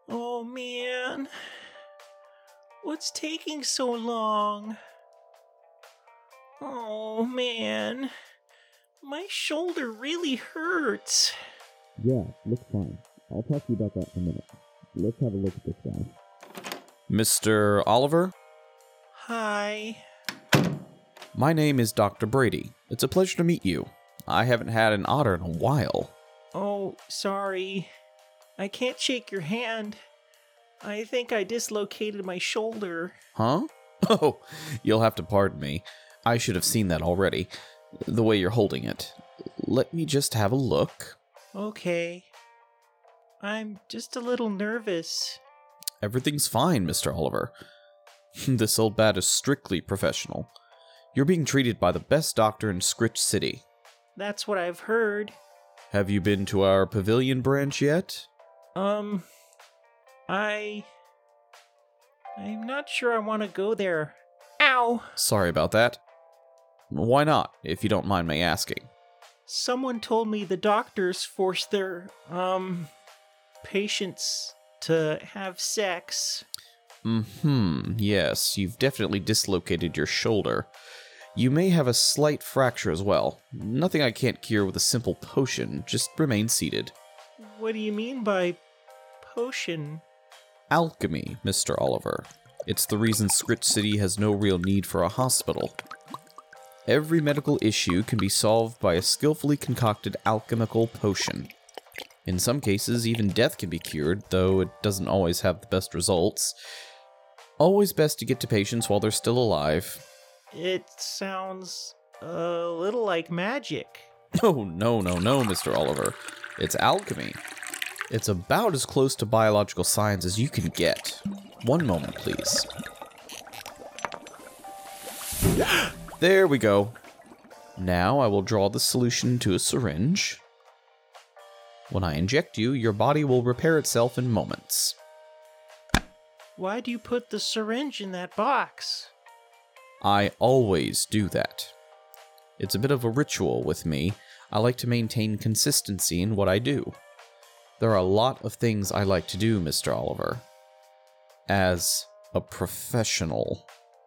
Oh man, what's taking so long? Oh man, my shoulder really hurts. Yeah, looks fine. I'll talk to you about that in a minute. Let's have a look at this guy. Mr. Oliver? Hi. My name is Dr. Brady. It's a pleasure to meet you. I haven't had an otter in a while. Oh, sorry. I can't shake your hand. I think I dislocated my shoulder. Huh? Oh, you'll have to pardon me. I should have seen that already. The way you're holding it. Let me just have a look. Okay. I'm just a little nervous. Everything's fine, Mr. Oliver. This old bat is strictly professional. You're being treated by the best doctor in Scritch City. That's what I've heard. Have you been to our pavilion branch yet? I'm not sure I want to go there. Ow! Sorry about that. Why not, if you don't mind my asking? Someone told me the doctors force their, patients to have sex. Yes, you've definitely dislocated your shoulder. You may have a slight fracture as well. Nothing I can't cure with a simple potion. Just remain seated. What do you mean by potion? Alchemy, Mr. Oliver. It's the reason Scritch City has no real need for a hospital. Every medical issue can be solved by a skillfully concocted alchemical potion. In some cases, even death can be cured, though it doesn't always have the best results. Always best to get to patients while they're still alive. It sounds a little like magic. Oh, no, Mr. Oliver. It's alchemy. It's about as close to biological science as you can get. One moment, please. There we go. Now I will draw the solution into a syringe. When I inject you, your body will repair itself in moments. Why do you put the syringe in that box? I always do that. It's a bit of a ritual with me. I like to maintain consistency in what I do. There are a lot of things I like to do, Mr. Oliver. As a professional.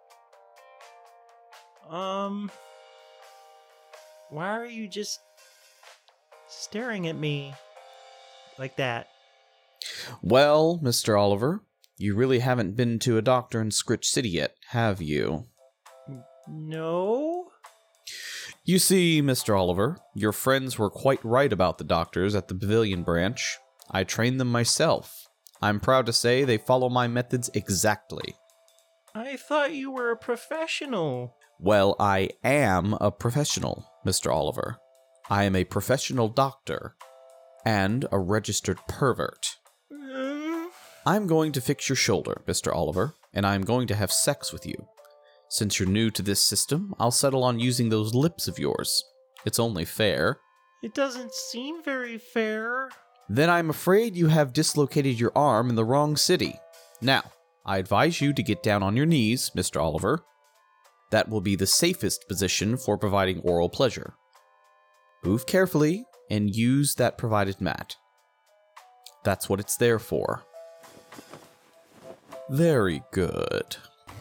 Why are you just staring at me like that? Well, Mr. Oliver, you really haven't been to a doctor in Scritch City yet, have you? No? You see, Mr. Oliver, your friends were quite right about the doctors at the Pavilion branch. I trained them myself. I'm proud to say they follow my methods exactly. I thought you were a professional. Well, I am a professional, Mr. Oliver. I am a professional doctor and a registered pervert. I'm going to fix your shoulder, Mr. Oliver, and I'm going to have sex with you. Since you're new to this system, I'll settle on using those lips of yours. It's only fair. It doesn't seem very fair. Then I'm afraid you have dislocated your arm in the wrong city. Now, I advise you to get down on your knees, Mr. Oliver. That will be the safest position for providing oral pleasure. Move carefully and use that provided mat. That's what it's there for. Very good.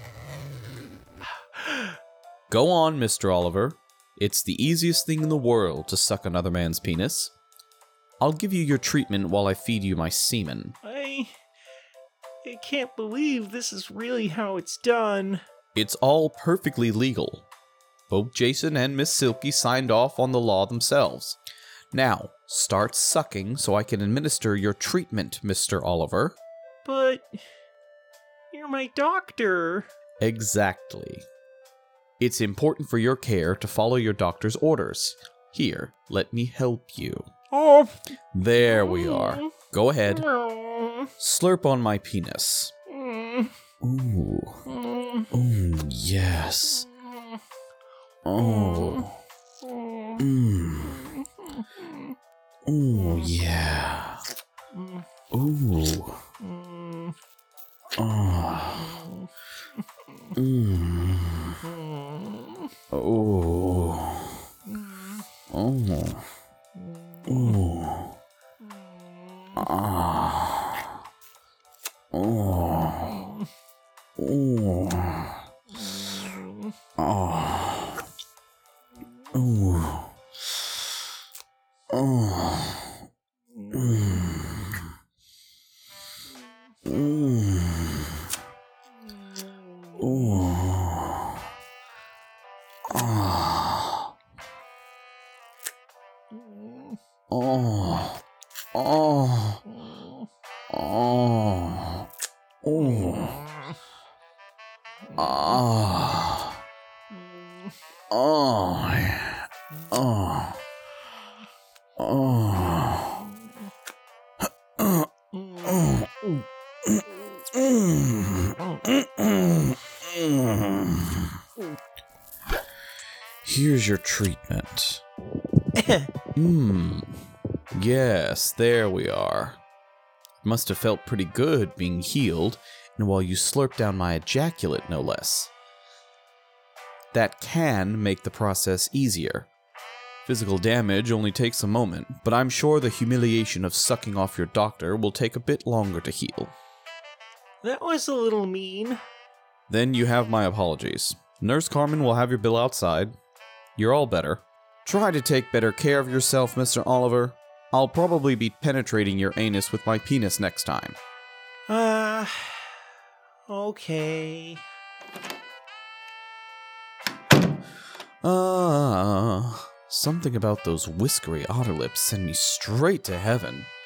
Go on, Mr. Oliver. It's the easiest thing in the world to suck another man's penis. I'll give you your treatment while I feed you my semen. I can't believe this is really how it's done. It's all perfectly legal. Both Jason and Miss Silky signed off on the law themselves. Now, start sucking so I can administer your treatment, Mr. Oliver. But you're my doctor. Exactly. It's important for your care to follow your doctor's orders. Here, let me help you. Oh. There we are. Go ahead. Slurp on my penis. Ooh. Ooh, yes. Oh. Ooh, yeah. Ooh. Oh. Oh. Oh. Oh. Ah. Oh. Here's your treatment. Yes, there we are. Must have felt pretty good being healed, and while you slurp down my ejaculate, no less. That can make the process easier. Physical damage only takes a moment, but I'm sure the humiliation of sucking off your doctor will take a bit longer to heal. That was a little mean. Then you have my apologies. Nurse Carmen will have your bill outside. You're all better. Try to take better care of yourself, Mr. Oliver. I'll probably be penetrating your anus with my penis next time. Okay. Something about those whiskery otter lips send me straight to heaven.